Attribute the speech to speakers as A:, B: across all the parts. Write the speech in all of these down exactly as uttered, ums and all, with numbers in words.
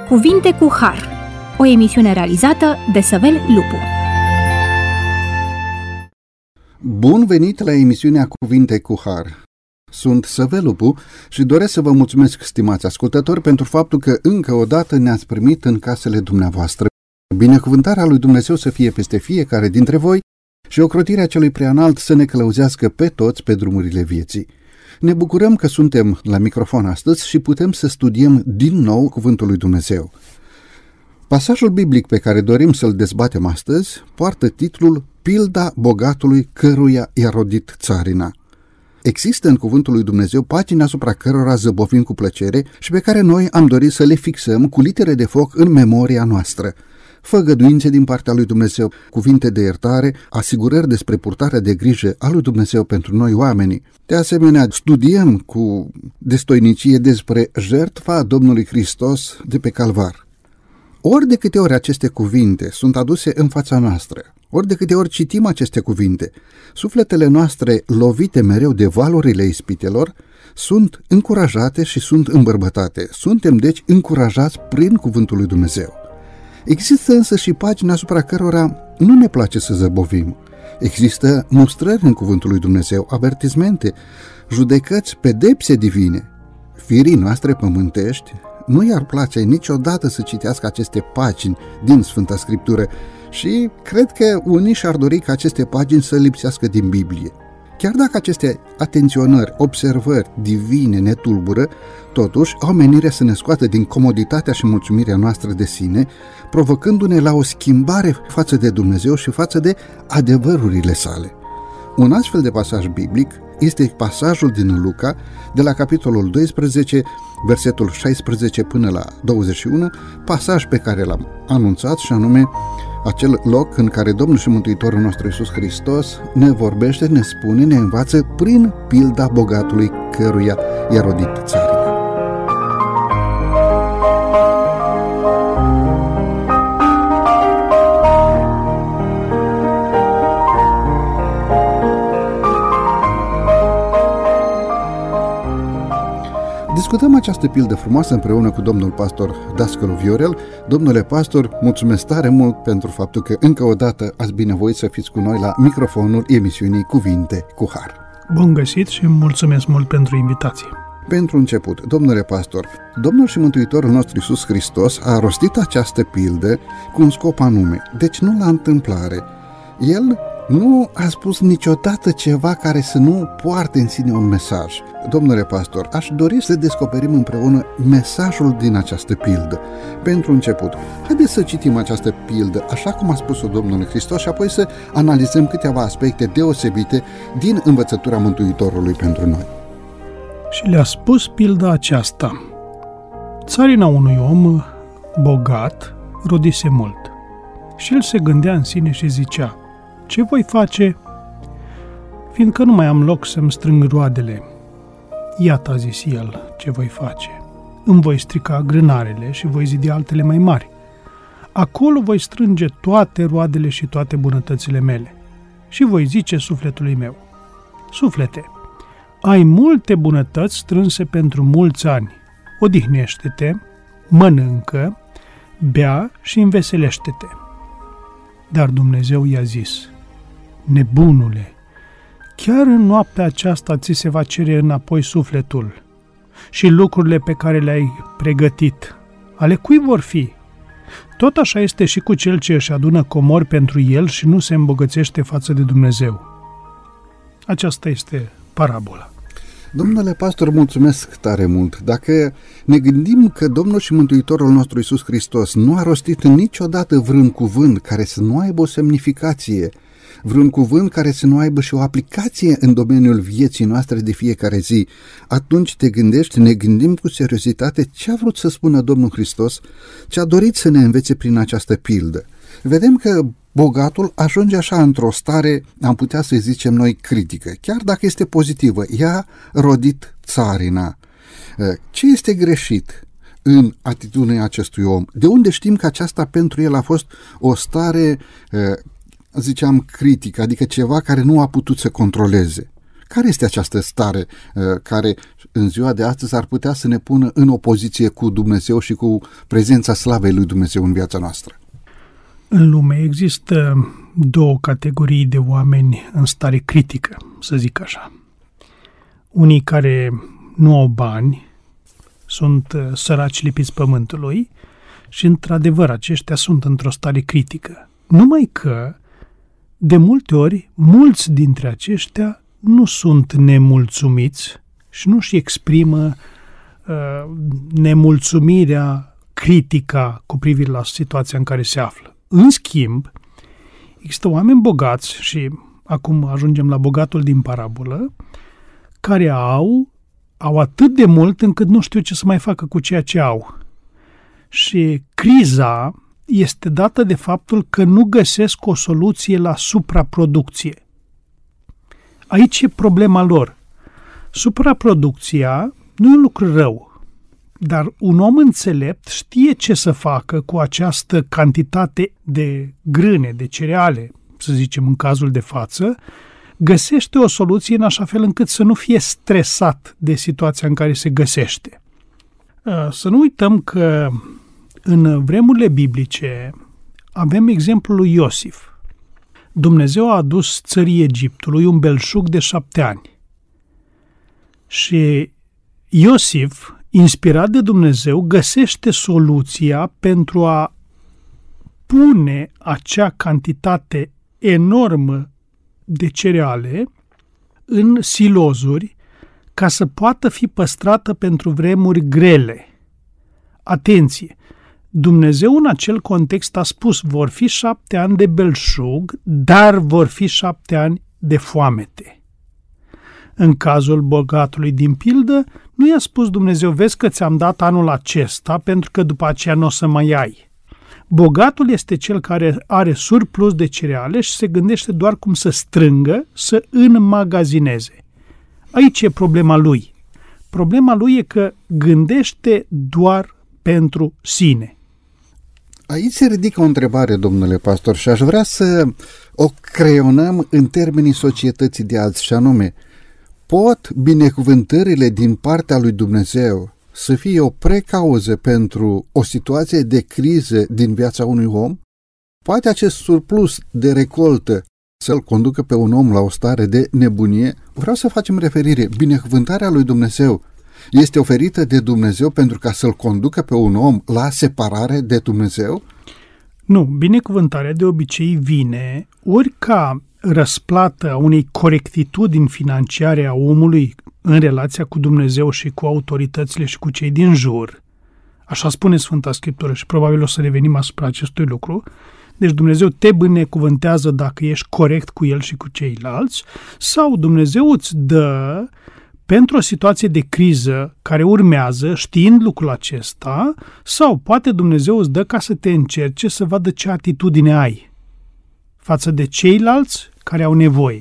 A: Cuvinte cu Har, o emisiune realizată de Săvel Lupu.
B: Bun venit la emisiunea Cuvinte cu Har. Sunt Săvel Lupu și doresc să vă mulțumesc, stimați ascultători, pentru faptul că încă o dată ne-ați primit în casele dumneavoastră. Binecuvântarea lui Dumnezeu să fie peste fiecare dintre voi și ocrotirea celui preanalt să ne călăuzească pe toți pe drumurile vieții. Ne bucurăm că suntem la microfon astăzi și putem să studiem din nou Cuvântul lui Dumnezeu. Pasajul biblic pe care dorim să-l dezbatem astăzi poartă titlul Pilda bogatului căruia i-a rodit țarina. Există în Cuvântul lui Dumnezeu pagini asupra cărora zăbovim cu plăcere și pe care noi am dorit să le fixăm cu litere de foc în memoria noastră. Făgăduințe din partea lui Dumnezeu, cuvinte de iertare, asigurări despre purtarea de grijă a lui Dumnezeu pentru noi oamenii. De asemenea, studiem cu destoinicie despre jertfa Domnului Hristos de pe Calvar. Ori de câte ori aceste cuvinte sunt aduse în fața noastră, ori de câte ori citim aceste cuvinte, sufletele noastre, lovite mereu de valurile ispitelor, sunt încurajate și sunt îmbărbătate. Suntem deci încurajați prin Cuvântul lui Dumnezeu. Există însă și pagini asupra cărora nu ne place să zăbovim. Există mustrări în Cuvântul lui Dumnezeu, avertismente, judecăți, pedepse divine. Firii noastre pământești nu i-ar place niciodată să citească aceste pagini din Sfânta Scriptură și cred că unii și-ar dori ca aceste pagini să lipsească din Biblie. Chiar dacă aceste atenționări, observări divine ne tulbură, totuși au menirea să ne scoată din comoditatea și mulțumirea noastră de sine, provocându-ne la o schimbare față de Dumnezeu și față de adevărurile sale. Un astfel de pasaj biblic este pasajul din Luca, de la capitolul doisprezece, versetul șaisprezece până la douăzeci și unu, pasaj pe care l-am anunțat și anume acel loc în care Domnul și Mântuitorul nostru Iisus Hristos ne vorbește, ne spune, ne învață prin pilda bogatului căruia i-a rodit țarina. Discutăm această pildă frumoasă împreună cu domnul pastor Dascălu Viorel. Domnule pastor, mulțumesc tare mult pentru faptul că încă o dată ați binevoit să fiți cu noi la microfonul emisiunii Cuvinte cu Har.
C: Bun găsit și mulțumesc mult pentru invitație.
B: Pentru început, domnule pastor, Domnul și Mântuitorul nostru Iisus Hristos a rostit această pildă cu un scop anume, deci nu la întâmplare. El nu a spus niciodată ceva care să nu poarte în sine un mesaj. Domnule pastor, aș dori să descoperim împreună mesajul din această pildă. Pentru început, haideți să citim această pildă așa cum a spus-o Domnul Hristos și apoi să analizăm câteva aspecte deosebite din învățătura Mântuitorului pentru noi.
C: Și le-a spus pilda aceasta. Țarina unui om bogat rodise mult. Și el se gândea în sine și zicea: ce voi face, fiindcă nu mai am loc să-mi strâng roadele? Iată, a zis el, ce voi face. Îmi voi strica grânarele și voi zidi altele mai mari. Acolo voi strânge toate roadele și toate bunătățile mele. Și voi zice sufletului meu: suflete, ai multe bunătăți strânse pentru mulți ani. Odihnește-te, mănâncă, bea și înveselește-te. Dar Dumnezeu i-a zis: nebunule, chiar în noaptea aceasta ți se va cere înapoi sufletul și lucrurile pe care le-ai pregătit, ale cui vor fi? Tot așa este și cu cel ce își adună comori pentru el și nu se îmbogățește față de Dumnezeu. Aceasta este parabola.
B: Domnule pastor, mulțumesc tare mult. Dacă ne gândim că Domnul și Mântuitorul nostru Iisus Hristos nu a rostit niciodată vreun cuvânt care să nu aibă o semnificație, vreun cuvânt care să nu aibă și o aplicație în domeniul vieții noastre de fiecare zi, atunci te gândești, ne gândim cu seriozitate ce a vrut să spună Domnul Hristos, ce a dorit să ne învețe prin această pildă. Vedem că bogatul ajunge așa într-o stare, am putea să zicem noi, critică, chiar dacă este pozitivă. I-a rodit țarina. Ce este greșit în atitudinea acestui om? De unde știm că aceasta pentru el a fost o stare, ziceam, critică, adică ceva care nu a putut să controleze? Care este această stare care în ziua de astăzi ar putea să ne pună în opoziție cu Dumnezeu și cu prezența slavei lui Dumnezeu în viața noastră?
C: În lume există două categorii de oameni în stare critică, să zic așa. Unii care nu au bani, sunt săraci lipiți pământului și, într-adevăr, aceștia sunt într-o stare critică. Numai că, de multe ori, mulți dintre aceștia nu sunt nemulțumiți și nu-și exprimă uh, nemulțumirea, critica cu privire la situația în care se află. În schimb, există oameni bogați, și acum ajungem la bogatul din parabolă, care au, au atât de mult încât nu știu ce să mai facă cu ceea ce au. Și criza este dată de faptul că nu găsesc o soluție la supraproducție. Aici e problema lor. Supraproducția nu e un lucru rău, dar un om înțelept știe ce să facă cu această cantitate de grâne, de cereale, să zicem în cazul de față, găsește o soluție în așa fel încât să nu fie stresat de situația în care se găsește. Să nu uităm că în vremurile biblice avem exemplul lui Iosif. Dumnezeu a adus țării Egiptului un belșug de șapte ani. Și Iosif, inspirat de Dumnezeu, găsește soluția pentru a pune acea cantitate enormă de cereale în silozuri ca să poată fi păstrată pentru vremuri grele. Atenție! Dumnezeu în acel context a spus, vor fi șapte ani de belșug, dar vor fi șapte ani de foamete. În cazul bogatului din pildă, nu i-a spus Dumnezeu, vezi că ți-am dat anul acesta pentru că după aceea nu o să mai ai. Bogatul este cel care are surplus de cereale și se gândește doar cum să strângă, să înmagazineze. Aici e problema lui. Problema lui e că gândește doar pentru sine.
B: Aici se ridică o întrebare, domnule pastor, și aș vrea să o creionăm în termenii societății de azi, și anume, pot binecuvântările din partea lui Dumnezeu să fie o precauză pentru o situație de criză din viața unui om? Poate acest surplus de recoltă să-l conducă pe un om la o stare de nebunie? Vreau să facem referire. Binecuvântarea lui Dumnezeu este oferită de Dumnezeu pentru ca să-l conducă pe un om la separare de Dumnezeu?
C: Nu, binecuvântarea de obicei vine ori ca răsplată a unei corectitudini financiare a omului în relația cu Dumnezeu și cu autoritățile și cu cei din jur. Așa spune Sfânta Scriptură și probabil o să revenim asupra acestui lucru. Deci Dumnezeu te binecuvântează dacă ești corect cu El și cu ceilalți, sau Dumnezeu îți dă pentru o situație de criză care urmează, știind lucrul acesta, sau poate Dumnezeu îți dă ca să te încerce să vadă ce atitudine ai față de ceilalți care au nevoie.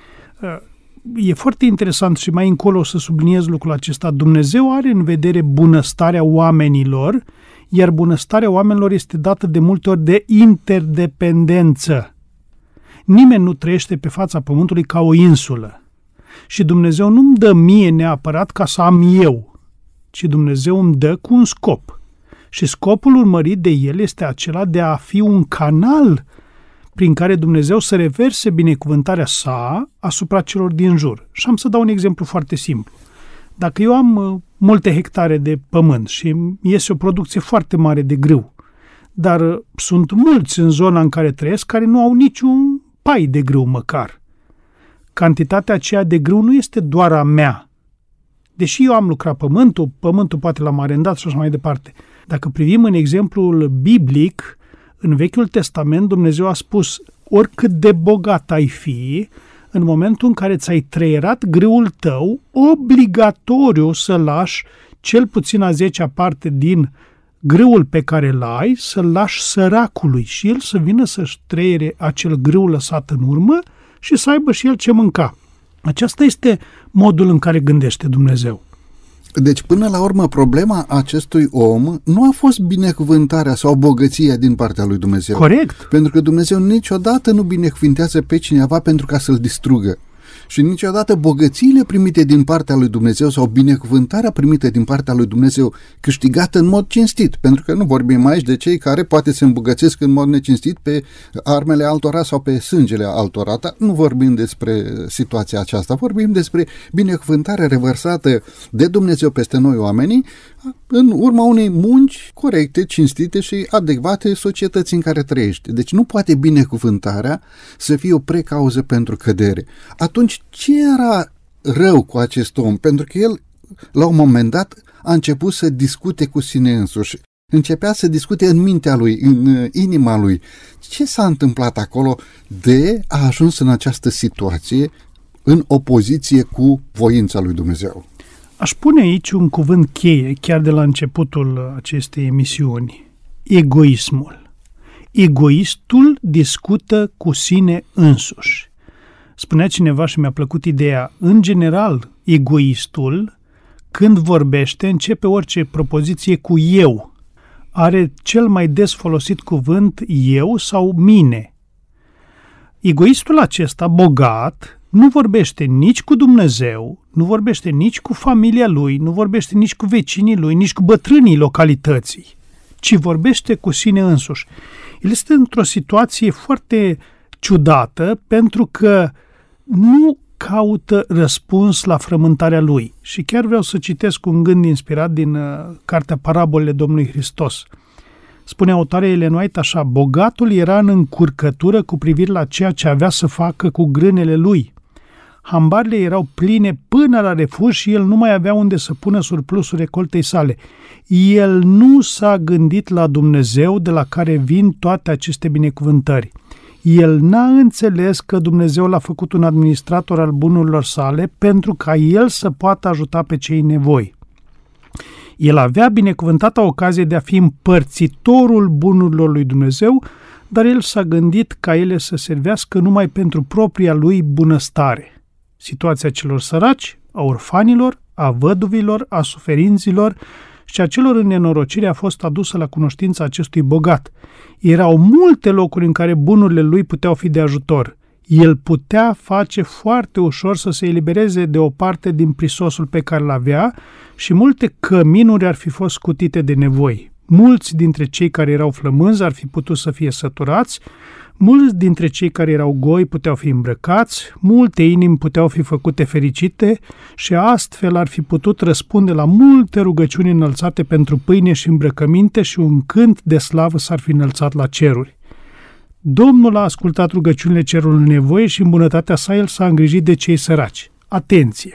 C: E foarte interesant și mai încolo o să subliniez lucrul acesta. Dumnezeu are în vedere bunăstarea oamenilor, iar bunăstarea oamenilor este dată de multe ori de interdependență. Nimeni nu trăiește pe fața pământului ca o insulă. Și Dumnezeu nu-mi dă mie neapărat ca să am eu, ci Dumnezeu îmi dă cu un scop. Și scopul urmărit de El este acela de a fi un canal prin care Dumnezeu să reverse binecuvântarea sa asupra celor din jur. Și am să dau un exemplu foarte simplu. Dacă eu am multe hectare de pământ și iese o producție foarte mare de grâu, dar sunt mulți în zona în care trăiesc care nu au niciun pai de grâu măcar, cantitatea aceea de grâu nu este doar a mea. Deși eu am lucrat pământul, pământul poate l-am arendat și așa mai departe. Dacă privim în exemplul biblic, în Vechiul Testament Dumnezeu a spus, oricât de bogat ai fi, în momentul în care ți-ai trăierat grâul tău, obligatoriu să lași cel puțin a zecea parte din grâul pe care îl ai, să-l lași săracului și el să vină să-și trăiere acel grâu lăsat în urmă și să aibă și el ce mânca. Aceasta este modul în care gândește Dumnezeu.
B: Deci, până la urmă, problema acestui om nu a fost binecuvântarea sau bogăția din partea lui Dumnezeu.
C: Corect.
B: Pentru că Dumnezeu niciodată nu binecuvintează pe cineva pentru ca să-l distrugă. Și niciodată bogățiile primite din partea lui Dumnezeu sau binecuvântarea primită din partea lui Dumnezeu câștigată în mod cinstit, pentru că nu vorbim aici de cei care poate se îmbogățesc în mod necinstit pe armele altora sau pe sângele altora. Dar nu vorbim despre situația aceasta, vorbim despre binecuvântarea revărsată de Dumnezeu peste noi oamenii în urma unei munci corecte, cinstite și adecvate societății în care trăiești. Deci nu poate binecuvântarea să fie o precauză pentru cădere. Atunci ce era rău cu acest om? Pentru că el, la un moment dat, a început să discute cu sine însuși. Începea să discute în mintea lui, în inima lui. Ce s-a întâmplat acolo de a ajuns în această situație în opoziție cu voința lui Dumnezeu?
C: Aș pune aici un cuvânt cheie, chiar de la începutul acestei emisiuni. Egoismul. Egoistul discută cu sine însuși. Spunea cineva și mi-a plăcut ideea, în general, egoistul, când vorbește, începe orice propoziție cu eu. Are cel mai des folosit cuvânt eu sau mine. Egoistul acesta, bogat, nu vorbește nici cu Dumnezeu, nu vorbește nici cu familia lui, nu vorbește nici cu vecinii lui, nici cu bătrânii localității, ci vorbește cu sine însuși. El este într-o situație foarte ciudată pentru că nu caută răspuns la frământarea lui. Și chiar vreau să citesc un gând inspirat din uh, cartea Parabolele Domnului Hristos. Spune autoarea Ellen White așa, bogatul era în încurcătură cu privire la ceea ce avea să facă cu grânele lui. Hambarele erau pline până la refuz și el nu mai avea unde să pună surplusul recoltei sale. El nu s-a gândit la Dumnezeu de la care vin toate aceste binecuvântări. El n-a înțeles că Dumnezeu l-a făcut un administrator al bunurilor sale pentru ca el să poată ajuta pe cei nevoi. El avea binecuvântata ocazie de a fi împărțitorul bunurilor lui Dumnezeu, dar el s-a gândit ca ele să servească numai pentru propria lui bunăstare. Situația celor săraci, a orfanilor, a văduvilor, a suferinților și a celor în nenorocire a fost adusă la cunoștința acestui bogat. Erau multe locuri în care bunurile lui puteau fi de ajutor. El putea face foarte ușor să se elibereze de o parte din prisosul pe care l-avea și multe căminuri ar fi fost scutite de nevoi. Mulți dintre cei care erau flămânzi ar fi putut să fie săturați, mulți dintre cei care erau goi puteau fi îmbrăcați, multe inimi puteau fi făcute fericite și astfel ar fi putut răspunde la multe rugăciuni înălțate pentru pâine și îmbrăcăminte și un cânt de slavă s-ar fi înălțat la ceruri. Domnul a ascultat rugăciunile cerului în nevoie și în bunătatea sa el s-a îngrijit de cei săraci. Atenție!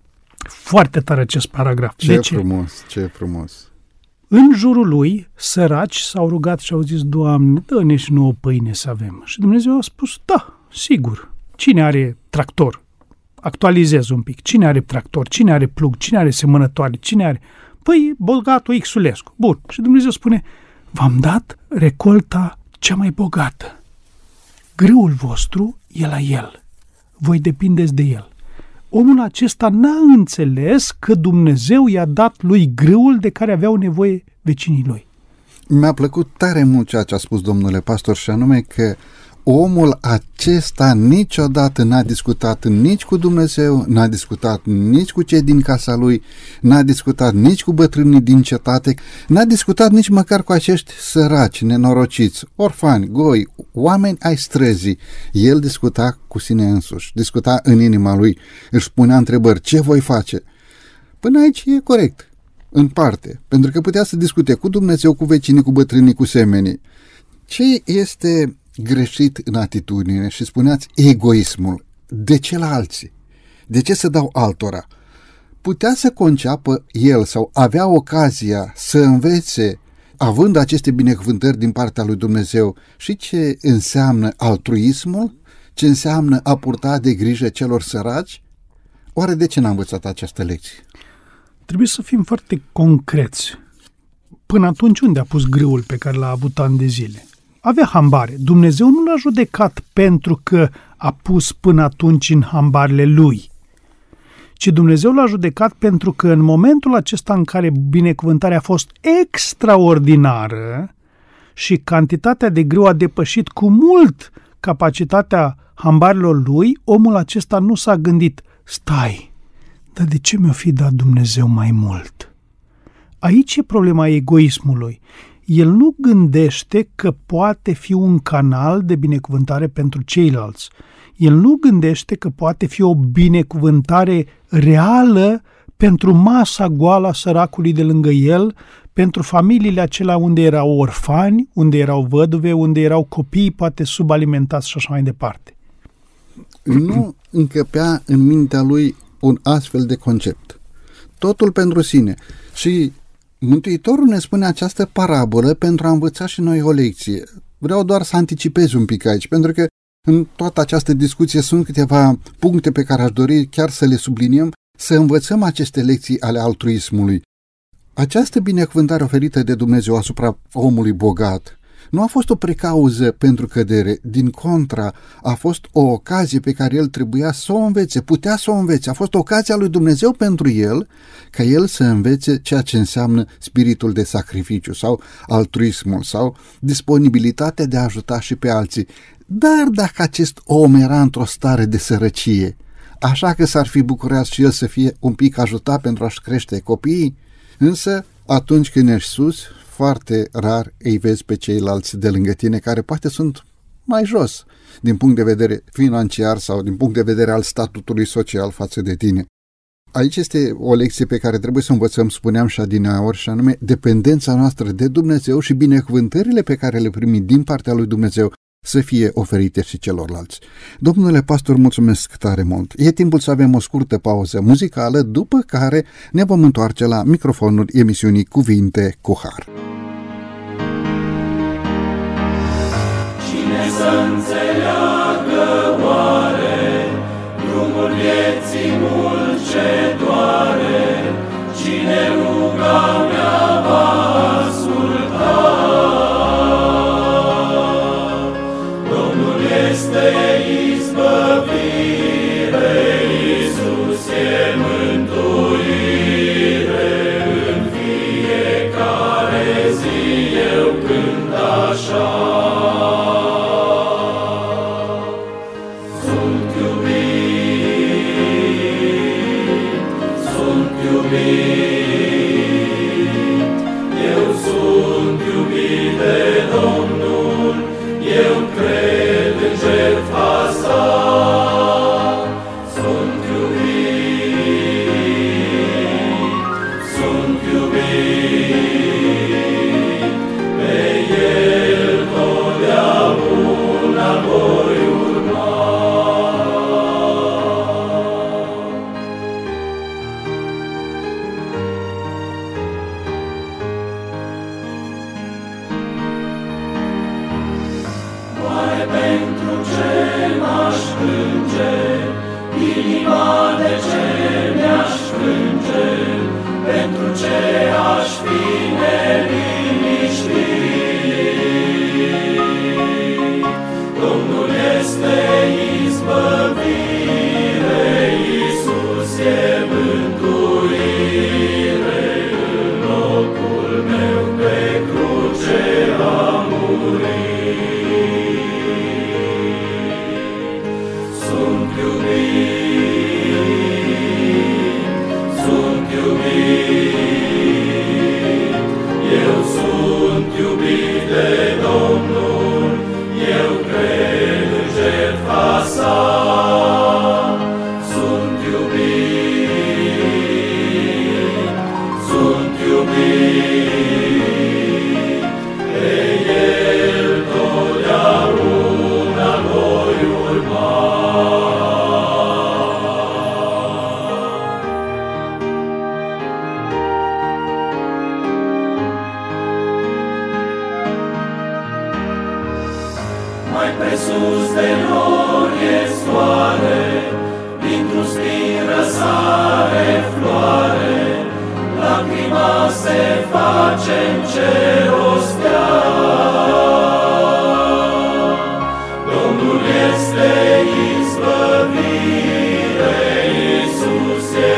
C: Foarte tare acest paragraf.
B: Ce
C: de ce?
B: frumos, ce frumos!
C: În jurul lui, săraci s-au rugat și au zis, Doamne, dă-ne și nouă pâine să avem. Și Dumnezeu a spus, da, sigur. Cine are tractor? Actualizez un pic. Cine are tractor? Cine are plug? Cine are semănătoare? Cine are? Păi, bogatul Xulescu. Bun. Și Dumnezeu spune, v-am dat recolta cea mai bogată. Grâul vostru e la el. Voi depindeți de el. Omul acesta n-a înțeles că Dumnezeu i-a dat lui grâul de care aveau nevoie vecinii lui.
B: Mi-a plăcut tare mult ceea ce a spus domnule pastor și anume că omul acesta niciodată n-a discutat nici cu Dumnezeu, n-a discutat nici cu cei din casa lui, n-a discutat nici cu bătrânii din cetate, n-a discutat nici măcar cu acești săraci, nenorociți, orfani, goi, oameni ai străzii. El discuta cu sine însuși, discuta în inima lui, își punea întrebări, ce voi face? Până aici e corect, în parte, pentru că putea să discute cu Dumnezeu, cu vecinii, cu bătrânii, cu semenii. Ce este greșit în atitudine și spuneați egoismul? De ce la alții? De ce să dau altora? Putea să conceapă el sau avea ocazia să învețe, având aceste binecuvântări din partea lui Dumnezeu, și ce înseamnă altruismul, ce înseamnă a purta de grijă celor săraci? Oare de ce n-a învățat această lecție?
C: Trebuie să fim foarte concreți. Până atunci unde a pus grâul pe care l-a avut ani de zile? Avea hambare. Dumnezeu nu l-a judecat pentru că a pus până atunci în hambarele lui, ci Dumnezeu l-a judecat pentru că în momentul acesta în care binecuvântarea a fost extraordinară și cantitatea de grâu a depășit cu mult capacitatea hambarilor lui, omul acesta nu s-a gândit, stai, dar de ce mi-o fi dat Dumnezeu mai mult? Aici e problema egoismului. El nu gândește că poate fi un canal de binecuvântare pentru ceilalți. El nu gândește că poate fi o binecuvântare reală pentru masa goală a săracului de lângă el, pentru familiile acelea unde erau orfani, unde erau văduve, unde erau copii poate subalimentați și așa mai departe.
B: Nu încăpea în mintea lui un astfel de concept. Totul pentru sine. Și Mântuitorul ne spune această parabolă pentru a învăța și noi o lecție. Vreau doar să anticipez un pic aici, pentru că în toată această discuție sunt câteva puncte pe care aș dori chiar să le subliniem, să învățăm aceste lecții ale altruismului. Această binecuvântare oferită de Dumnezeu asupra omului bogat nu a fost o precauză pentru cădere, din contra, a fost o ocazie pe care el trebuia să o învețe, putea să o învețe, a fost ocazia lui Dumnezeu pentru el, ca el să învețe ceea ce înseamnă spiritul de sacrificiu sau altruismul sau disponibilitatea de a ajuta și pe alții. Dar dacă acest om era într-o stare de sărăcie, așa că s-ar fi bucurat și el să fie un pic ajutat pentru a-și crește copiii, însă atunci când ești sus, foarte rar îi vezi pe ceilalți de lângă tine care poate sunt mai jos din punct de vedere financiar sau din punct de vedere al statutului social față de tine. Aici este o lecție pe care trebuie să o învățăm, spuneam și adineaori, și anume dependența noastră de Dumnezeu și binecuvântările pe care le primim din partea lui Dumnezeu să fie oferite și celorlalți. Domnule pastor, mulțumesc tare mult. E timpul să avem o scurtă pauză muzicală, după care ne vom întoarce la microfonul emisiunii Cuvinte cu Har.
D: Cine să înțeleagă oare drumul vieții mult ce doare, cine ruga mea va asculta. Domnul este izbăvire, Iisus e mântuire, în fiecare zi eu cânt așa. Sunt iubit, sunt iubit, eu sunt iubit de Domnul, eu cred în jertfa sa. Sunt iubit, sunt iubit, pe El totdeauna voi urma. Oare pentru ce m-aș plânge, inima de ce mi-aș plânge, pentru ce aș fi neliniștit? Domnul este izbăvire, Iisus e mântuire, în locul meu pe cruce a murit. Sunt iubit, sunt iubit, eu sunt iubit de Domnul, eu cred în jertfa sa. Sunt iubit, sunt iubit, pe El totdeauna voi urma. Mai presus de nori e soare, dintr-un spin răsare floare, lacrima se face în cer o stea. Domnul este izbăvire, Iisus e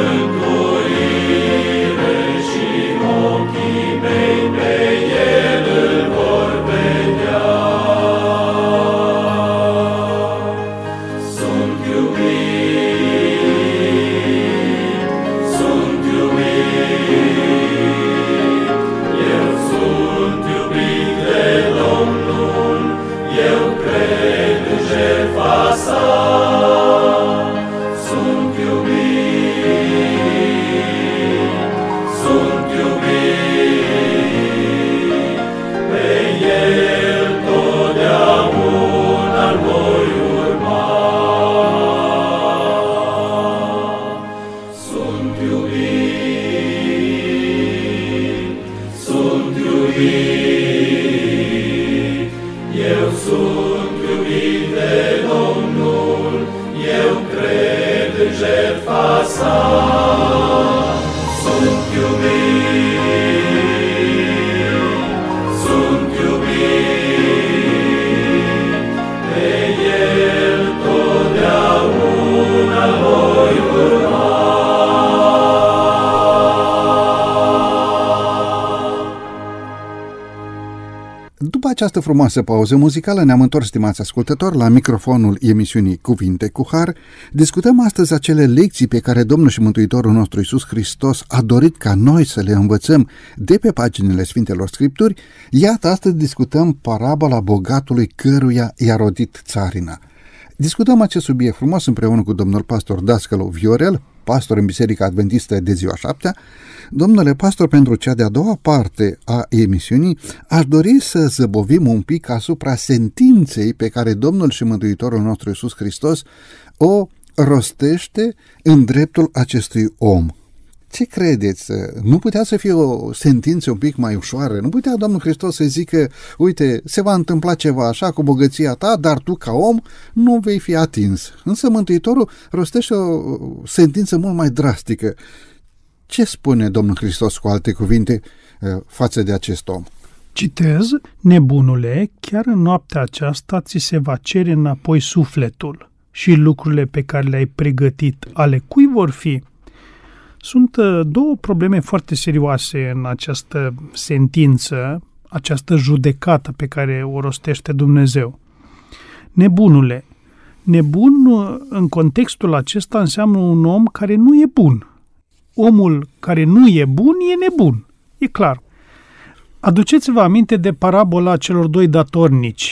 D: mântuire, și ochii mei pe El îl vor vedea. jertfa sa. Sunt iubit, sunt iubit, pe El totdeauna voi urma.
B: După această frumoasă pauză muzicală ne-am întors, stimați ascultători, la microfonul emisiunii Cuvinte cu Har. Discutăm astăzi acele lecții pe care Domnul și Mântuitorul nostru Iisus Hristos a dorit ca noi să le învățăm de pe paginile Sfintelor Scripturi. Iată, astăzi discutăm parabola bogatului căruia i-a rodit țarina. Discutăm acest subiect frumos împreună cu domnul pastor Dascălu Viorel, pastor în Biserica Adventistă de Ziua Șaptea. Domnule pastor, pentru cea de-a doua parte a emisiunii, aș dori să zăbovim un pic asupra sentinței pe care Domnul și Mântuitorul nostru Iisus Hristos o rostește în dreptul acestui om. Ce credeți? Nu putea să fie o sentință un pic mai ușoară? Nu putea Domnul Hristos să zică, uite, se va întâmpla ceva așa cu bogăția ta, dar tu ca om nu vei fi atins. Însă Mântuitorul rostește o sentință mult mai drastică. Ce spune Domnul Hristos, cu alte cuvinte, față de acest om?
C: Citez: nebunule, chiar în noaptea aceasta ți se va cere înapoi sufletul și lucrurile pe care le-ai pregătit, ale cui vor fi? Sunt două probleme foarte serioase în această sentință, această judecată pe care o rostește Dumnezeu. Nebunule, nebun în contextul acesta înseamnă un om care nu e bun. Omul care nu e bun e nebun, e clar. Aduceți-vă aminte de parabola celor doi datornici.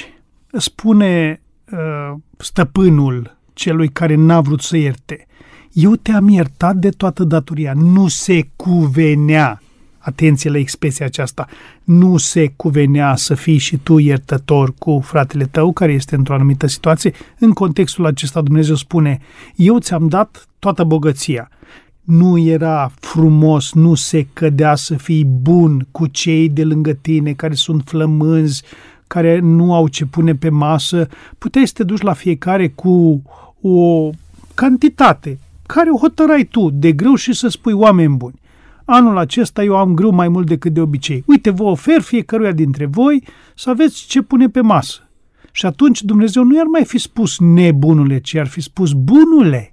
C: Spune uh, stăpânul celui care n-a vrut să ierte: eu te-am iertat de toată datoria. Nu se cuvenea, atenție la expresia aceasta, nu se cuvenea să fii și tu iertător cu fratele tău care este într-o anumită situație. În contextul acesta Dumnezeu spune: eu ți-am dat toată bogăția. Nu era frumos, nu se cădea să fii bun cu cei de lângă tine care sunt flămânzi, care nu au ce pune pe masă. Puteai să te duci la fiecare cu o cantitate care o hotărai tu de grâu și să spui: oameni buni, anul acesta eu am grâu mai mult decât de obicei. Uite, vă ofer fiecăruia dintre voi să aveți ce pune pe masă. Și atunci Dumnezeu nu i-ar mai fi spus nebunule, ci ar fi spus: bunule.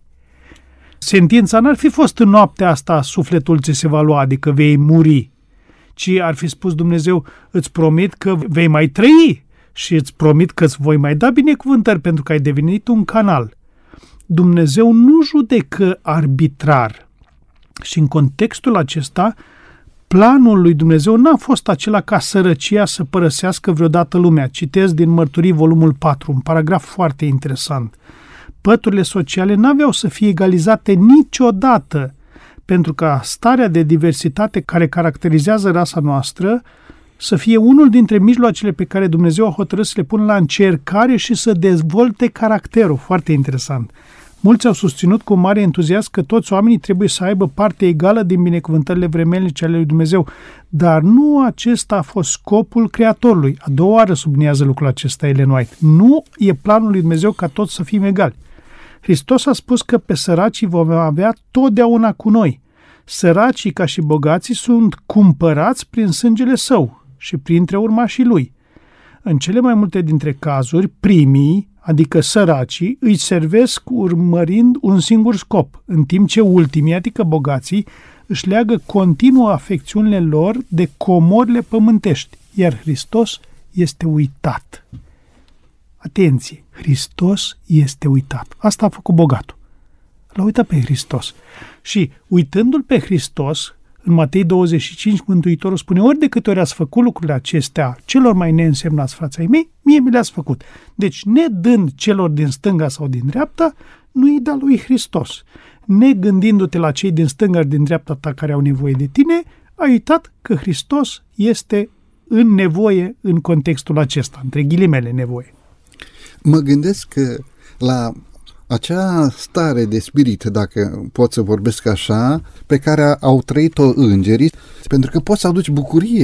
C: Sentința n-ar fi fost: în noaptea asta sufletul ți se va lua, adică vei muri, ci ar fi spus Dumnezeu: îți promit că vei mai trăi și îți promit că îți voi mai da binecuvântări pentru că ai devenit un canal. Dumnezeu nu judecă arbitrar și în contextul acesta planul lui Dumnezeu n-a fost acela ca sărăcia să părăsească vreodată lumea. Citez din Mărturii, volumul patru, un paragraf foarte interesant. Păturile sociale n-aveau să fie egalizate niciodată, pentru ca starea de diversitate care caracterizează rasa noastră să fie unul dintre mijloacele pe care Dumnezeu a hotărât să le pună la încercare și să dezvolte caracterul. Foarte interesant. Mulți au susținut cu mare entuziasm că toți oamenii trebuie să aibă parte egală din binecuvântările vremelnice ale lui Dumnezeu, dar nu acesta a fost scopul Creatorului. A doua oară subliniază lucrul acesta Ellen White. Nu e planul lui Dumnezeu ca toți să fim egali. Hristos a spus că pe săracii vom avea totdeauna cu noi. Săracii ca și bogații sunt cumpărați prin sângele său și printre urmașii lui. În cele mai multe dintre cazuri, primii, adică săracii, îi servesc urmărind un singur scop, în timp ce ultimii, adică bogații, își leagă continuu afecțiunile lor de comorile pământești, iar Hristos este uitat. Atenție! Hristos este uitat. Asta a făcut bogatul. L-a uitat pe Hristos. Și uitându-l pe Hristos, în Matei douăzeci și cinci, Mântuitorul spune: ori de câte ori ați făcut lucrurile acestea celor mai neînsemnați frații ai mei, mie mi le-ați făcut. Deci, nedând celor din stânga sau din dreapta, nu-i da lui Hristos. Negândindu-te la cei din stânga și din dreapta ta care au nevoie de tine, ai uitat că Hristos este în nevoie în contextul acesta, între ghilimele nevoie.
B: Mă gândesc că la acea stare de spirit, dacă pot să vorbesc așa, pe care au trăit-o îngerii, pentru că poți să aduci bucurie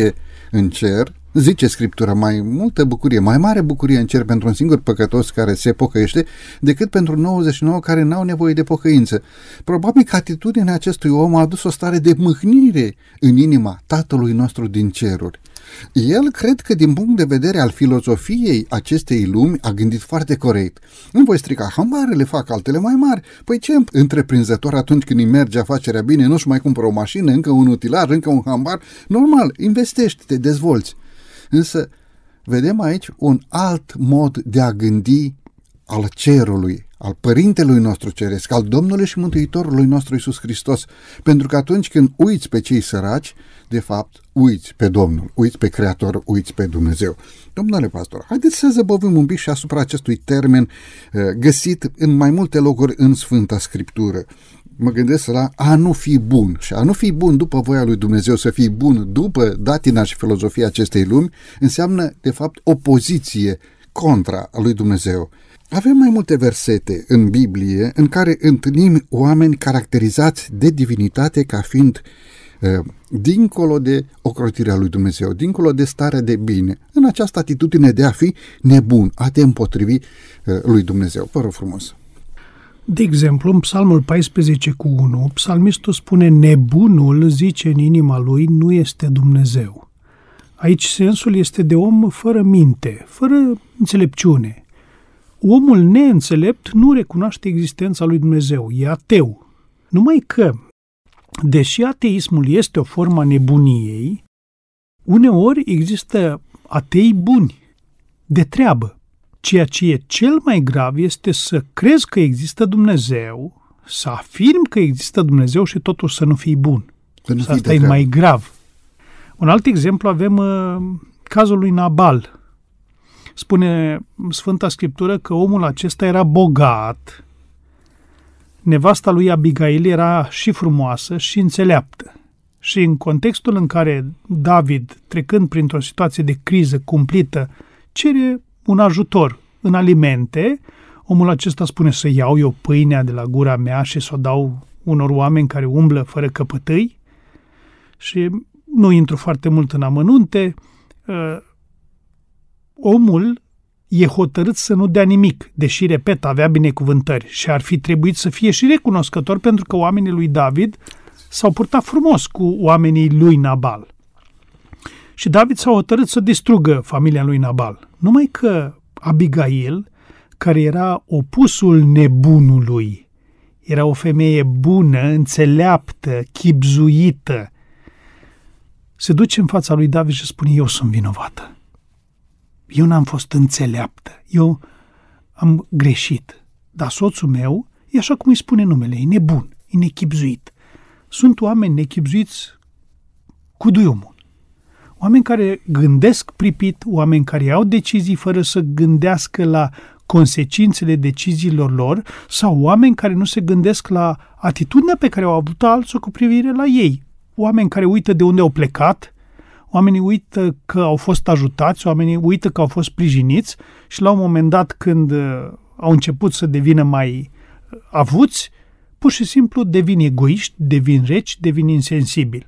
B: în cer, zice Scriptura, mai multă bucurie, mai mare bucurie în cer pentru un singur păcătos care se pocăiește decât pentru nouăzeci și nouă care n-au nevoie de pocăință. Probabil că atitudinea acestui om a adus o stare de mâhnire în inima Tatălui nostru din ceruri. El cred că din punct de vedere al filozofiei acestei lumi a gândit foarte corect. Nu voi strica hambarele, fac altele mai mari. Păi ce întreprinzător atunci când îi merge afacerea bine, nu-și mai cumpără o mașină, încă un utilar, încă un hambar? Normal, investești, te dezvolți. Însă vedem aici un alt mod de a gândi al cerului, al Părintelui nostru Ceresc, al Domnului și Mântuitorului nostru Iisus Hristos. Pentru că atunci când uiți pe cei săraci, de fapt, uiți pe Domnul, uiți pe Creator, uiți pe Dumnezeu. Domnule pastor, haideți să zăbovim un pic și asupra acestui termen uh, găsit în mai multe locuri în Sfânta Scriptură. Mă gândesc la a nu fi bun. Și a nu fi bun după voia lui Dumnezeu, să fii bun după datina și filozofia acestei lumi, înseamnă, de fapt, opoziție contra lui Dumnezeu. Avem mai multe versete în Biblie în care întâlnim oameni caracterizați de divinitate ca fiind uh, dincolo de ocrotirea lui Dumnezeu, dincolo de starea de bine, în această atitudine de a fi nebun, a te împotrivi uh, lui Dumnezeu. Vă rog frumos!
C: De exemplu, în Psalmul paisprezece cu unu, psalmistul spune: nebunul, zice în inima lui, nu este Dumnezeu. Aici sensul este de om fără minte, fără înțelepciune. Omul neînțelept nu recunoaște existența lui Dumnezeu, e ateu. Numai că, deși ateismul este o formă a nebuniei, uneori există atei buni, de treabă. Ceea ce e cel mai grav este să crezi că există Dumnezeu, să afirmi că există Dumnezeu și totuși să nu fii bun.
B: Nu
C: și asta e mai grav. Un alt exemplu avem uh, cazul lui Nabal. Spune Sfânta Scriptură că omul acesta era bogat, nevasta lui Abigail era și frumoasă și înțeleaptă. Și în contextul în care David, trecând printr-o situație de criză cumplită, cere un ajutor în alimente, omul acesta spune: să iau eu pâinea de la gura mea și să o dau unor oameni care umblă fără căpătâi. Și nu intru foarte mult în amănunte, uh, omul e hotărât să nu dea nimic, deși, repet, avea binecuvântări și ar fi trebuit să fie și recunoscător pentru că oamenii lui David s-au purtat frumos cu oamenii lui Nabal. Și David s-a hotărât să distrugă familia lui Nabal. Numai că Abigail, care era opusul nebunului, era o femeie bună, înțeleaptă, chibzuită, se duce în fața lui David și spune: eu sunt vinovată. Eu n-am fost înțeleaptă. Eu am greșit. Dar soțul meu e așa cum îi spune numele, e nebun, e nechibzuit. Sunt oameni nechibzuiți cu duiumul. Oameni care gândesc pripit, oameni care iau decizii fără să gândească la consecințele deciziilor lor, sau oameni care nu se gândesc la atitudinea pe care au avut alții cu privire la ei. Oameni care uită de unde au plecat, oamenii uită că au fost ajutați, oamenii uită că au fost sprijiniți și la un moment dat, când au început să devină mai avuți, pur și simplu devin egoiști, devin reci, devin insensibili.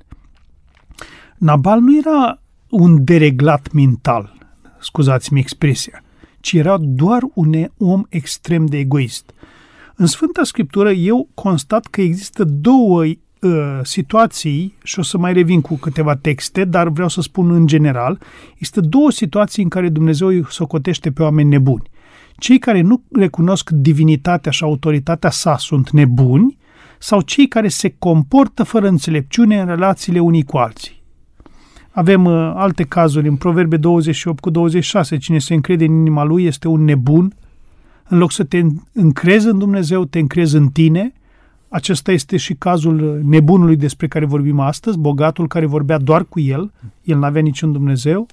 C: Nabal nu era un dereglat mental, scuzați-mi expresia, ci era doar un om extrem de egoist. În Sfânta Scriptură eu constat că există două uh, situații, și o să mai revin cu câteva texte, dar vreau să spun în general, există două situații în care Dumnezeu îi socotește pe oameni nebuni. Cei care nu recunosc divinitatea și autoritatea sa sunt nebuni, sau cei care se comportă fără înțelepciune în relațiile unii cu alții. Avem uh, alte cazuri în Proverbe douăzeci și opt cu douăzeci și șase. Cine se încrede în inima lui este un nebun. În loc să te încrezi în Dumnezeu, te încrezi în tine. Acesta este și cazul nebunului despre care vorbim astăzi, bogatul care vorbea doar cu el. El n-avea niciun Dumnezeu.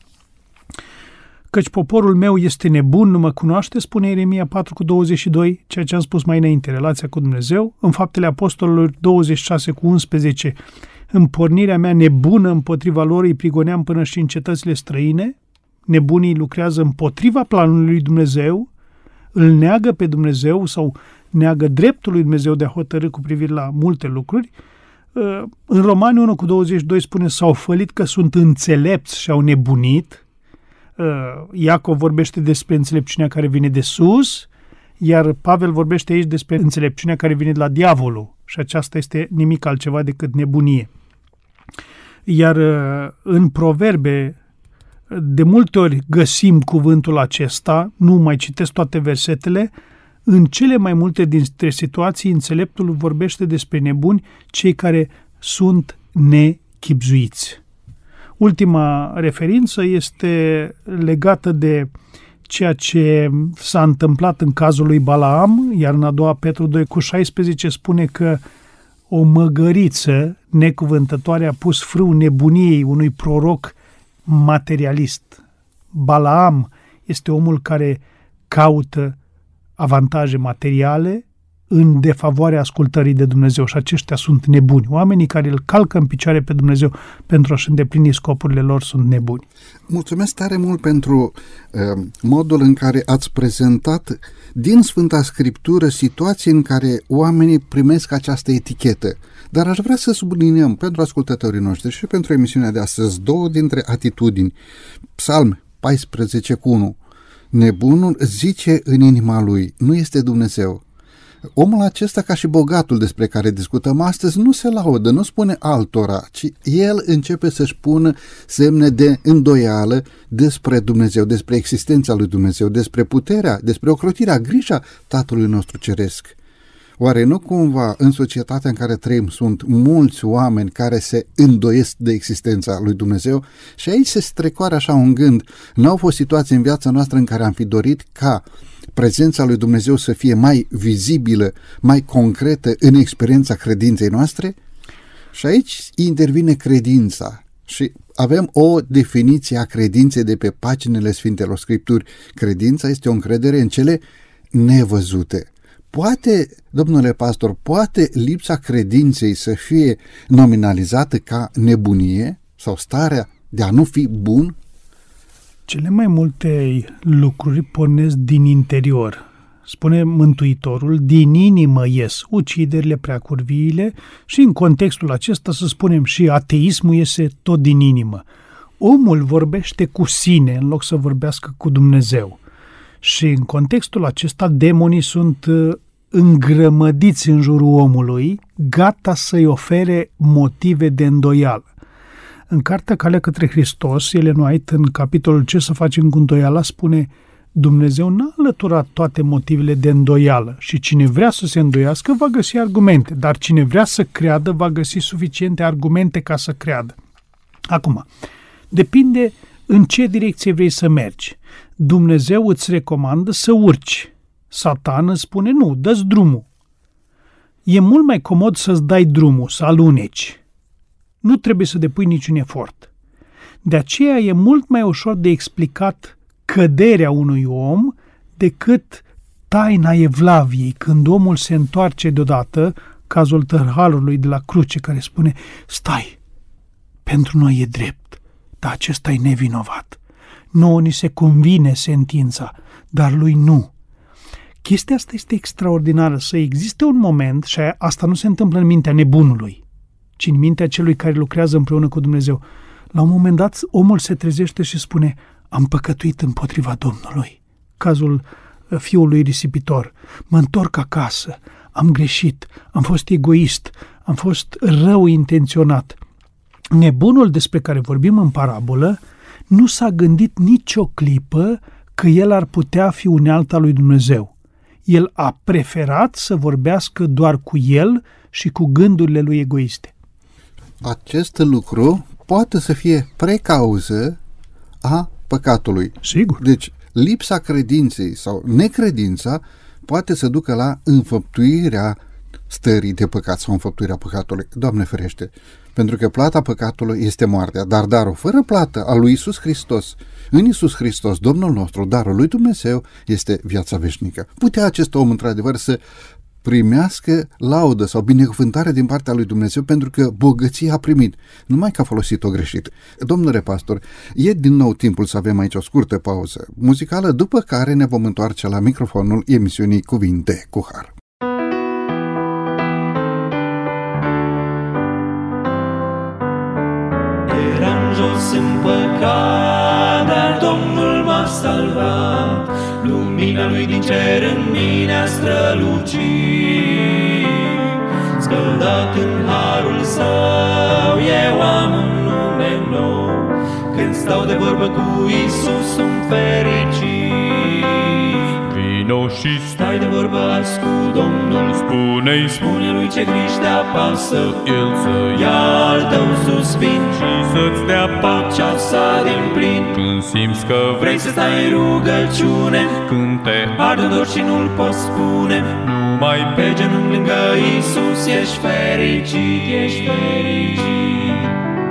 C: Căci poporul meu este nebun, nu mă cunoaște, spune Ieremia patru cu douăzeci și doi, ceea ce am spus mai înainte, relația cu Dumnezeu. În Faptele Apostolilor douăzeci și șase cu unsprezece, în pornirea mea nebună împotriva lor îi prigoneam până și în cetățile străine. Nebunii lucrează împotriva planului lui Dumnezeu, îl neagă pe Dumnezeu sau neagă dreptul lui Dumnezeu de a hotărî cu privire la multe lucruri. În Romani unu cu douăzeci și doi spune s-au fălit că sunt înțelepți și au nebunit. Iacov vorbește despre înțelepciunea care vine de sus, iar Pavel vorbește aici despre înțelepciunea care vine de la diavolul și aceasta este nimic altceva decât nebunie. Iar în Proverbe de multe ori găsim cuvântul acesta, nu mai citesc toate versetele, în cele mai multe dintre situații înțeleptul vorbește despre nebuni, cei care sunt nechibzuiți. Ultima referință este legată de ceea ce s-a întâmplat în cazul lui Balaam, iar în a doua Petru doi cu șaisprezece spune că o măgăriță necuvântătoare a pus frâu nebuniei unui proroc materialist. Balaam este omul care caută avantaje materiale în defavoarea ascultării de Dumnezeu și aceștia sunt nebuni. Oamenii care îl calcă în picioare pe Dumnezeu pentru a-și îndeplini scopurile lor sunt nebuni.
B: Mulțumesc tare mult pentru uh, modul în care ați prezentat din Sfânta Scriptură situații în care oamenii primesc această etichetă. Dar aș vrea să subliniem pentru ascultătorii noștri și pentru emisiunea de astăzi două dintre atitudini. Psalm paisprezece cu unu. Nebunul zice în inima lui, nu este Dumnezeu. Omul acesta, ca și bogatul despre care discutăm astăzi, nu se laudă, nu spune altora, ci el începe să-și pună semne de îndoială despre Dumnezeu, despre existența lui Dumnezeu, despre puterea, despre ocrotirea, grija Tatălui nostru Ceresc. Oare nu cumva în societatea în care trăim sunt mulți oameni care se îndoiesc de existența lui Dumnezeu? Și aici se strecoară așa un gând. N-au fost situații în viața noastră în care am fi dorit ca prezența lui Dumnezeu să fie mai vizibilă, mai concretă în experiența credinței noastre? Și aici intervine credința. Și avem o definiție a credinței de pe paginile Sfintelor Scripturi. Credința este o încredere în cele nevăzute. Poate, domnule pastor, poate lipsa credinței să fie nominalizată ca nebunie sau starea de a nu fi bun?
C: Cele mai multe lucruri pornesc din interior. Spune Mântuitorul, din inimă ies uciderile, preacurviile și în contextul acesta să spunem și ateismul iese tot din inimă. Omul vorbește cu sine în loc să vorbească cu Dumnezeu. Și în contextul acesta demonii sunt îngrămădiți în jurul omului, gata să-i ofere motive de îndoială. În cartea Calea către Hristos, Ellen White, în capitolul Ce să facem cu îndoiala, spune Dumnezeu n-a alăturat toate motivele de îndoială și cine vrea să se îndoiască va găsi argumente, dar cine vrea să creadă va găsi suficiente argumente ca să creadă. Acum, depinde în ce direcție vrei să mergi. Dumnezeu îți recomandă să urci. Satan îți spune nu, dă-ți drumul. E mult mai comod să-ți dai drumul, să aluneci. Nu trebuie să depui niciun efort. De aceea e mult mai ușor de explicat căderea unui om decât taina evlaviei, când omul se întoarce deodată, cazul tărhalului de la cruce care spune, stai, pentru noi e drept, dar acesta e nevinovat. Nouă ni se convine sentința, dar lui nu. Chestia asta este extraordinară, să existe un moment, și asta nu se întâmplă în mintea nebunului, ci în mintea celui care lucrează împreună cu Dumnezeu. La un moment dat, omul se trezește și spune, am păcătuit împotriva Domnului. Cazul fiului risipitor. Mă întorc acasă, am greșit, am fost egoist, am fost rău intenționat. Nebunul despre care vorbim în parabolă nu s-a gândit nicio clipă că el ar putea fi unealta lui Dumnezeu. El a preferat să vorbească doar cu el și cu gândurile lui egoiste.
B: Acest lucru poate să fie precauză a păcatului.
C: Sigur.
B: Deci, lipsa credinței sau necredința poate să ducă la înfăptuirea stării de păcat sau înfăptuirea păcatului. Doamne ferește! Pentru că plata păcatului este moartea, dar darul fără plată al lui Iisus Hristos, în Iisus Hristos, Domnul nostru, darul lui Dumnezeu, este viața veșnică. Putea acest om, într-adevăr, să primească laudă sau binecuvântare din partea lui Dumnezeu pentru că bogăția a primit, numai că a folosit-o greșit. Domnule pastor, e din nou timpul să avem aici o scurtă pauză muzicală, după care ne vom întoarce la microfonul emisiunii Cuvinte cu Har.
E: păcat, dar Domnul m-a salvat. Lumina Lui din cer în mine a strălucit. Scăldat în harul Său, eu am un nume nou. Când stau de vorbă cu Iisus, sunt fericit.
D: Vino și
E: Stai de vorbă azi cu Domnul,
D: spune-i,
E: spune Lui ce griji te apasă.
D: El să
E: Ia al tău suspin
D: și să-ți dea
E: pacea sa din plin.
D: când simți că
E: Vrei să stai în rugăciune,
D: când te
E: ardă dor și nu-l poți spune.
D: numai
E: Pe genunchi lângă Iisus ești fericit, ești fericit.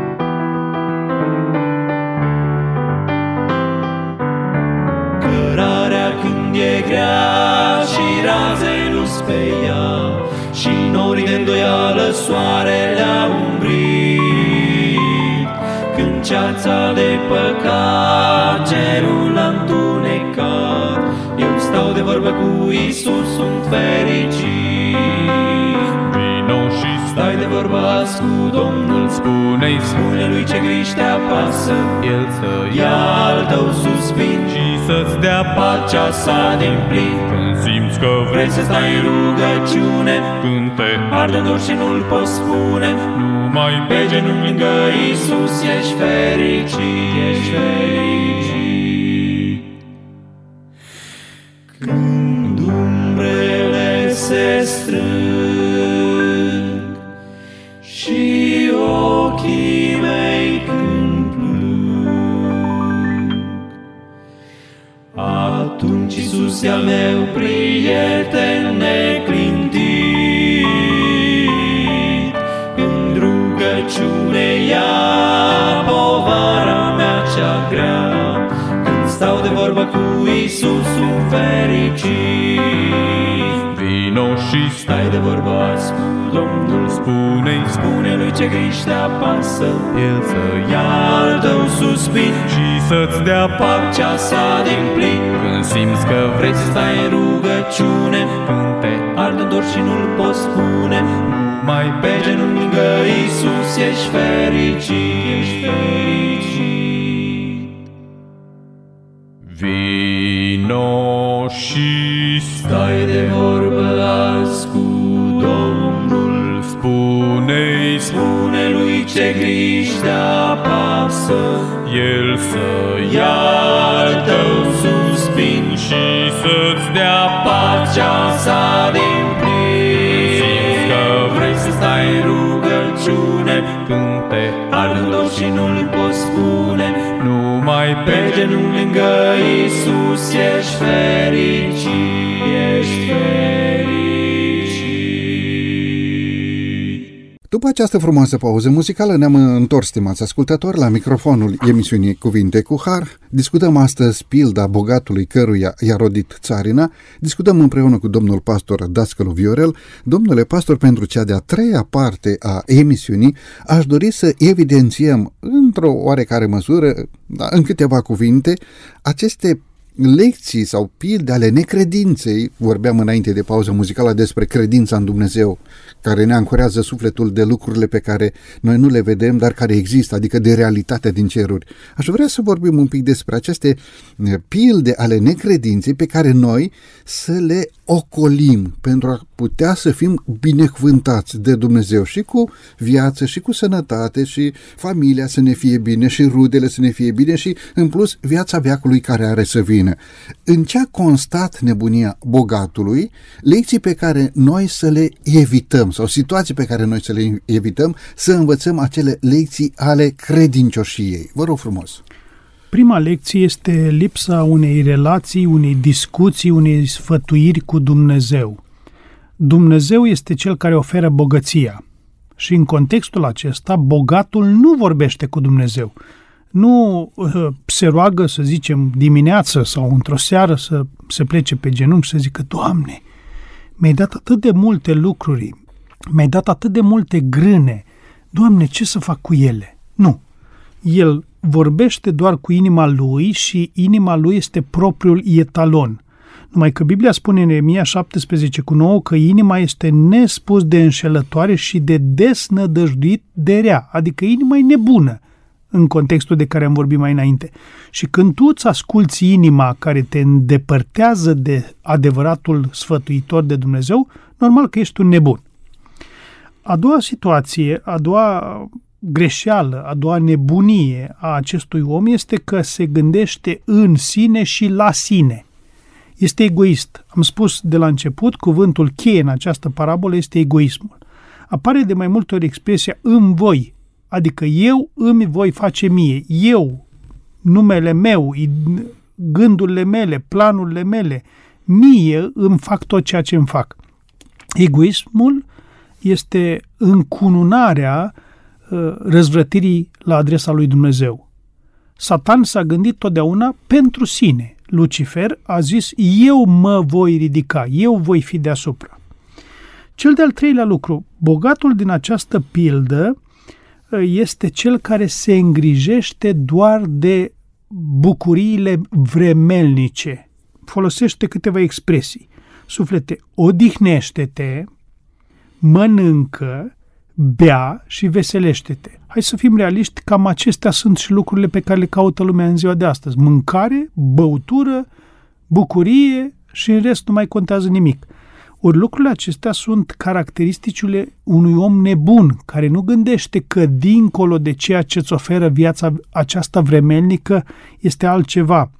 E: Cărarea când e grea și razei nu-s pe ea, și norii de îndoială soarele a umbrit. Când ceața de păcat cerul a întunecat, eu stau de vorbă cu Iisus, sunt fericit.
D: vino și
E: Stai de vorbă azi cu Domnul,
D: spune-i,
E: spune Lui ce griji te apasă.
D: El să
E: Ia al tău suspin
D: și să-ți dea
E: pacea sa din plin.
D: când simți că
E: Vrei să stai în rugăciune,
D: când te
E: ardă dor și nu-l poți spune.
D: numai
E: Pe genunchi lângă Iisus ești fericit, ești fericit. Când umbrele se strâng și ochii mei când plâng, atunci Iisus e al meu prieten neclintit. În rugăciune ia povara mea cea grea. Când stau de vorbă cu Iisus, sunt fericit.
D: vino și
E: Stai de vorbă azi cu Domnul,
D: spune-i,
E: spune Lui ce griji te apasă.
D: El să
E: Ia al tău suspin
D: și să-ți dea
E: pacea sa din plin.
D: când simți că
E: Vrei să stai în rugăciune,
D: când te
E: ardă dor și nu-l poți spune.
D: mai
E: Pe genunchi lângă Iisus ești fericit, ești fericit.
D: vino și
E: Stai de vorbă azi cu Domnul,
D: spune-i,
E: spune Lui ce griji te apasă.
D: El să
E: Ia al tău suspin
D: și să-ți dea
E: pacea sa din plin.
D: Simți că
E: Vrei să stai în rugăciune,
D: când te
E: ardă dor și nu-l poți spune.
D: numai
E: Pe
D: pe
E: genunchi lângă Iisus ești fericit, ești fericit.
B: După această frumoasă pauză muzicală ne-am întors, stimați ascultători, la microfonul emisiunii Cuvinte cu Har. Discutăm astăzi pilda bogatului căruia i-a rodit țarina. Discutăm împreună cu domnul pastor Dascălu Viorel. Domnule pastor, pentru cea de-a treia parte a emisiunii aș dori să evidențiem într-o oarecare măsură, în câteva cuvinte, aceste lecții sau pilde ale necredinței. Vorbeam înainte de pauză muzicală despre credința în Dumnezeu, care ne ancorează sufletul de lucrurile pe care noi nu le vedem, dar care există, adică de realitatea din ceruri. Aș vrea să vorbim un pic despre aceste pilde ale necredinței pe care noi să le ocolim pentru a putea să fim binecuvântați de Dumnezeu și cu viață, și cu sănătate, și familia să ne fie bine, și rudele să ne fie bine, și în plus viața veacului care are să vină. În ce a constat nebunia bogatului? Lecții pe care noi să le evităm sau situații pe care noi să le evităm, să învățăm acele lecții ale credincioșiei. Vă rog frumos!
C: Prima lecție este lipsa unei relații, unei discuții, unei sfătuiri cu Dumnezeu. Dumnezeu este Cel care oferă bogăția și în contextul acesta bogatul nu vorbește cu Dumnezeu. Nu uh, se roagă, să zicem, dimineață sau într-o seară să se plece pe genunchi și să zică: Doamne, mi-ai dat atât de multe lucruri, mi-ai dat atât de multe grâne, Doamne, ce să fac cu ele? Nu. El vorbește doar cu inima lui și inima lui este propriul etalon. Numai că Biblia spune în Ieremia șaptesprezece cu nouă că inima este nespus de înșelătoare și de desnădăjduit de rea, adică inima e nebună. în contextul de care am vorbit mai înainte. Și când tu îți asculți inima care te îndepărtează de adevăratul sfătuitor de Dumnezeu, normal că ești un nebun. A doua situație, a doua greșeală, a doua nebunie a acestui om este că se gândește în sine și la sine. Este egoist. Am spus de la început, cuvântul cheie în această parabolă este egoismul. Apare de mai multe ori expresia îmi voi, adică eu îmi voi face mie, eu, numele meu, gândurile mele, planurile mele, mie îmi fac tot ceea ce îmi fac. Egoismul este încununarea uh, răzvrătirii la adresa lui Dumnezeu. Satan s-a gândit totdeauna pentru sine. Lucifer a zis, eu mă voi ridica, eu voi fi deasupra. Cel de-al treilea lucru, bogatul din această pildă este cel care se îngrijește doar de bucuriile vremelnice. Folosește câteva expresii. Suflete, odihnește-te, mănâncă, bea și veselește-te. Hai să fim realiști, cam acestea sunt și lucrurile pe care le caută lumea în ziua de astăzi. Mâncare, băutură, bucurie și în rest nu mai contează nimic. Ori lucrurile acestea sunt caracteristicile unui om nebun, care nu gândește că dincolo de ceea ce îți oferă viața aceasta vremelnică este altceva.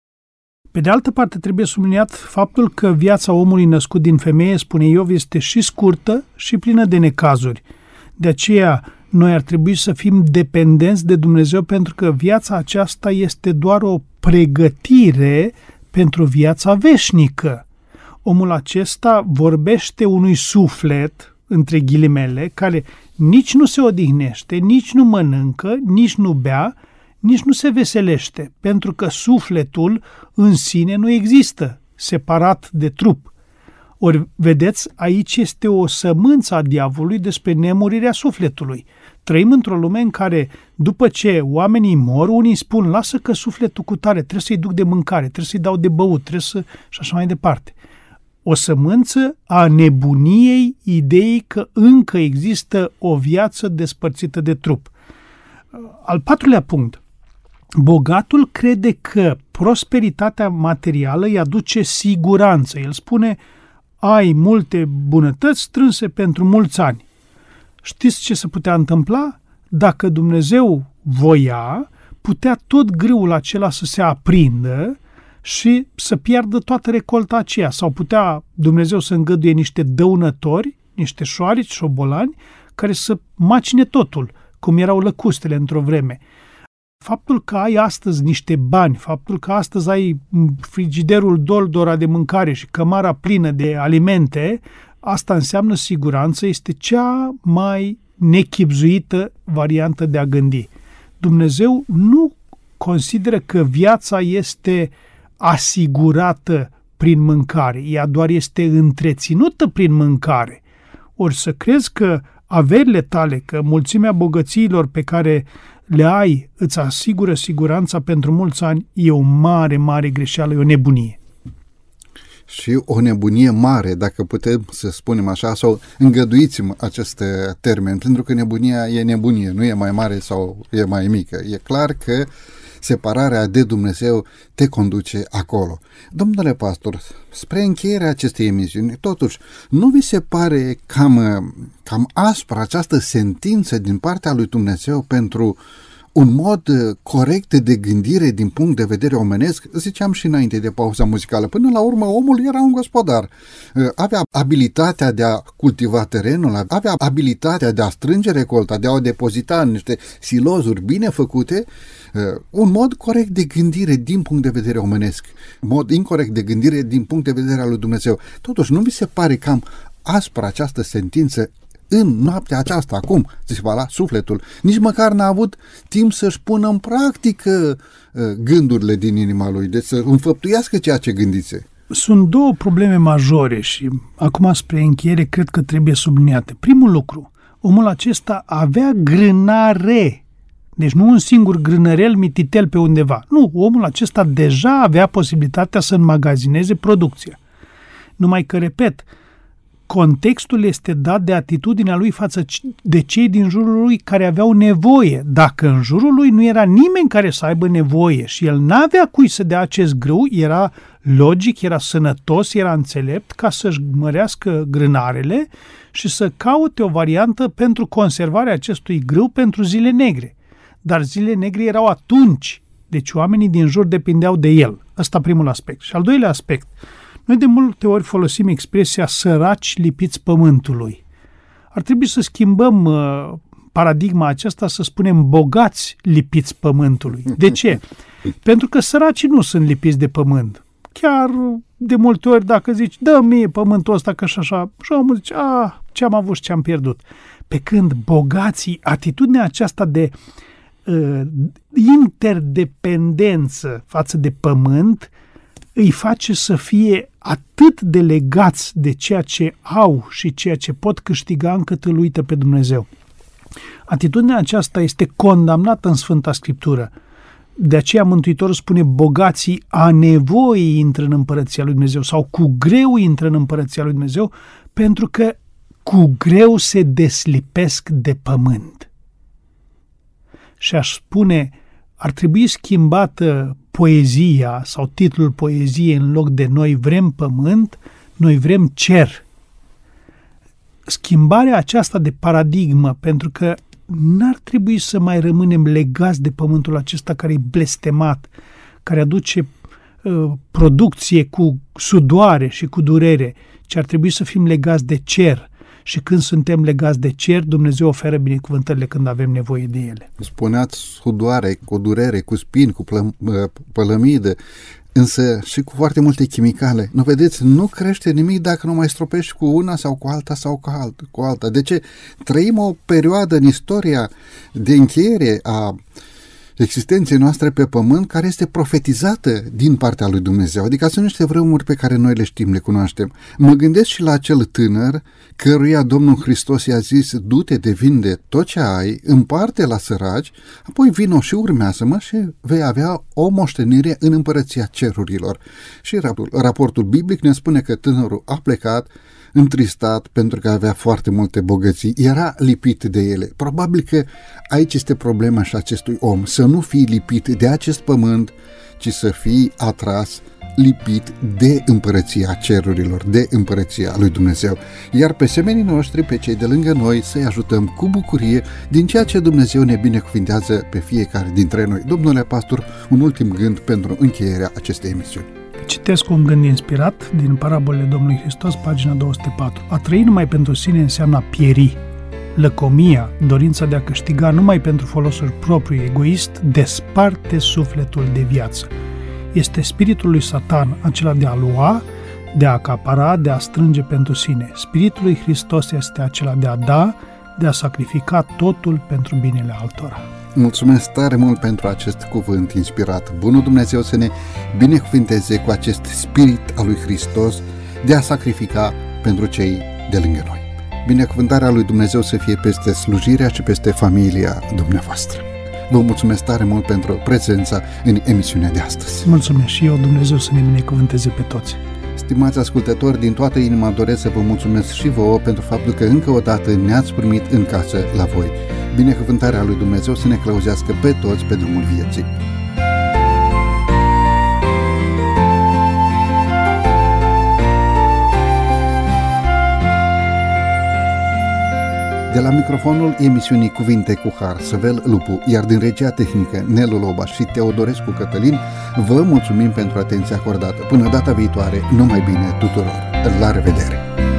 C: Pe de altă parte, trebuie subliniat faptul că viața omului născut din femeie, spune Iov, este și scurtă și plină de necazuri. De aceea, noi ar trebui să fim dependenți de Dumnezeu, pentru că viața aceasta este doar o pregătire pentru viața veșnică. Omul acesta vorbește unui suflet, între ghilimele, care nici nu se odihnește, nici nu mănâncă, nici nu bea, nici nu se veselește, pentru că sufletul în sine nu există, separat de trup. Ori, vedeți, aici este o sămânță a diavolului despre nemurirea sufletului. Trăim într-o lume în care, după ce oamenii mor, unii spun, lasă că sufletul cutare, trebuie să-i duc de mâncare, trebuie să-i dau de băut, trebuie să... și așa mai departe. O sămânță a nebuniei ideii că încă există o viață despărțită de trup. Al patrulea punct. Bogatul crede că prosperitatea materială îi aduce siguranță. El spune, ai multe bunătăți strânse pentru mulți ani. Știți ce se putea întâmpla? Dacă Dumnezeu voia, putea tot grâul acela să se aprindă și să piardă toată recolta aceea. Sau putea Dumnezeu să îngăduie niște dăunători, niște șoarici, șobolani, care să macine totul, cum erau lăcustele într-o vreme. Faptul că ai astăzi niște bani, faptul că astăzi ai frigiderul doldora de mâncare și cămara plină de alimente, asta înseamnă siguranță, este cea mai nechibzuită variantă de a gândi. Dumnezeu nu consideră că viața este asigurată prin mâncare, ea doar este întreținută prin mâncare. Ori să crezi că averile tale, că mulțimea bogățiilor pe care le ai îți asigură siguranța pentru mulți ani, e o mare, mare greșeală, e o nebunie.
B: Și o nebunie mare, dacă putem să spunem așa, sau îngăduiți-mi acest termen, pentru că nebunia e nebunie, nu e mai mare sau e mai mică. E clar că separarea de Dumnezeu te conduce acolo. Domnule pastor, spre încheierea acestei emisiuni, totuși, nu vi se pare cam, cam aspră această sentință din partea lui Dumnezeu pentru un mod corect de gândire din punct de vedere omenesc? Ziceam și înainte de pauza muzicală. Până la urmă, omul era un gospodar. Avea abilitatea de a cultiva terenul, avea abilitatea de a strânge recolta, de a o depozita în niște silozuri bine făcute. Un mod corect de gândire din punct de vedere omenesc, mod incorect de gândire din punct de vedere al lui Dumnezeu. Totuși, nu vi se pare cam aspră această sentință în noaptea aceasta, acum, se va la sufletul, nici măcar n-a avut timp să-și pună în practică gândurile din inima lui, deci să înfăptuiască ceea ce gândise.
C: Sunt două probleme majore și acum spre încheiere cred că trebuie subliniate. Primul lucru, omul acesta avea grânare, deci nu un singur grânărel mititel pe undeva. Nu, omul acesta deja avea posibilitatea să înmagazineze producția. Numai că, repet, contextul este dat de atitudinea lui față de cei din jurul lui care aveau nevoie. Dacă în jurul lui nu era nimeni care să aibă nevoie și el n-avea cui să dea acest grâu, era logic, era sănătos, era înțelept ca să-și mărească grânarele și să caute o variantă pentru conservarea acestui grâu pentru zile negre. Dar zile negre erau atunci, deci oamenii din jur depindeau de el. Ăsta primul aspect. Și al doilea aspect, noi de multe ori folosim expresia săraci lipiți pământului. Ar trebui să schimbăm uh, paradigma aceasta, să spunem bogați lipiți pământului. De ce? Pentru că săracii nu sunt lipiți de pământ. Chiar de multe ori dacă zici, dă mie pământul ăsta că și așa, și omul zice, a, ce-am avut și ce-am pierdut. Pe când bogații, atitudinea aceasta de uh, interdependență față de pământ, îi face să fie atât de legați de ceea ce au și ceea ce pot câștiga încât îl uită pe Dumnezeu. Atitudinea aceasta este condamnată în Sfânta Scriptură. De aceea Mântuitorul spune, bogații a nevoie intră în Împărăția lui Dumnezeu sau cu greu intră în Împărăția lui Dumnezeu, pentru că cu greu se deslipesc de pământ. Și aș spune, ar trebui schimbată poezia sau titlul poeziei, în loc de noi vrem pământ, noi vrem cer. Schimbarea aceasta de paradigmă, pentru că n-ar trebui să mai rămânem legați de pământul acesta care e blestemat, care aduce uh, producție cu sudoare și cu durere, ci ar trebui să fim legați de cer. Și când suntem legați de cer, Dumnezeu oferă binecuvântările când avem nevoie de ele.
B: Spuneați sudoare, cu durere, cu spini, cu plă, pălămidă, însă și cu foarte multe chimicale. Nu vedeți, nu crește nimic dacă nu mai stropești cu una sau cu alta sau cu, alt, cu alta. De ce? Trăim o perioadă în istoria de încheiere a existenței noastre pe pământ care este profetizată din partea lui Dumnezeu. Adică sunt niște vremuri pe care noi le știm, le cunoaștem. Mă gândesc și la acel tânăr căruia Domnul Hristos i-a zis, du-te de vinde tot ce ai, împarte la săraci, apoi vino și urmează-mă și vei avea o moștenire în împărăția cerurilor. Și raportul biblic ne spune că tânărul a plecat întristat pentru că avea foarte multe bogății, era lipit de ele. Probabil că aici este problema și acestui om, să nu fii lipit de acest pământ, ci să fii atras, lipit de împărăția cerurilor, de împărăția lui Dumnezeu. Iar pe semenii noștri, pe cei de lângă noi, să-i ajutăm cu bucurie din ceea ce Dumnezeu ne binecuvintează pe fiecare dintre noi. Domnule pastor, un ultim gând pentru încheierea acestei emisiuni.
C: Citesc un gând inspirat din Parabolele Domnului Hristos, pagina două sute patru. A trăi numai pentru sine înseamnă a pieri. Lăcomia, dorința de a câștiga numai pentru folosul propriu egoist, desparte sufletul de viață. Este spiritul lui Satan, acela de a lua, de a acapara, de a strânge pentru sine. Spiritul lui Hristos este acela de a da, de a sacrifica totul pentru binele altora.
B: Mulțumesc tare mult pentru acest cuvânt inspirat. Bunul Dumnezeu să ne binecuvinteze cu acest spirit al lui Hristos de a sacrifica pentru cei de lângă noi. Binecuvântarea lui Dumnezeu să fie peste slujirea și peste familia dumneavoastră. Vă mulțumesc tare mult pentru prezența în emisiunea de astăzi.
C: Mulțumesc și eu, Dumnezeu să ne binecuvânteze pe toți.
B: Stimați ascultători, din toată inima doresc să vă mulțumesc și vouă pentru faptul că încă o dată ne-ați primit în casă la voi. Binecuvântarea lui Dumnezeu să ne călăuzească pe toți pe drumul vieții. De la microfonul emisiunii Cuvinte cu Har, Săvel Lupu, iar din regia tehnică Nelu Loba și Teodorescu Cătălin, vă mulțumim pentru atenția acordată. Până data viitoare, numai bine tuturor! La revedere!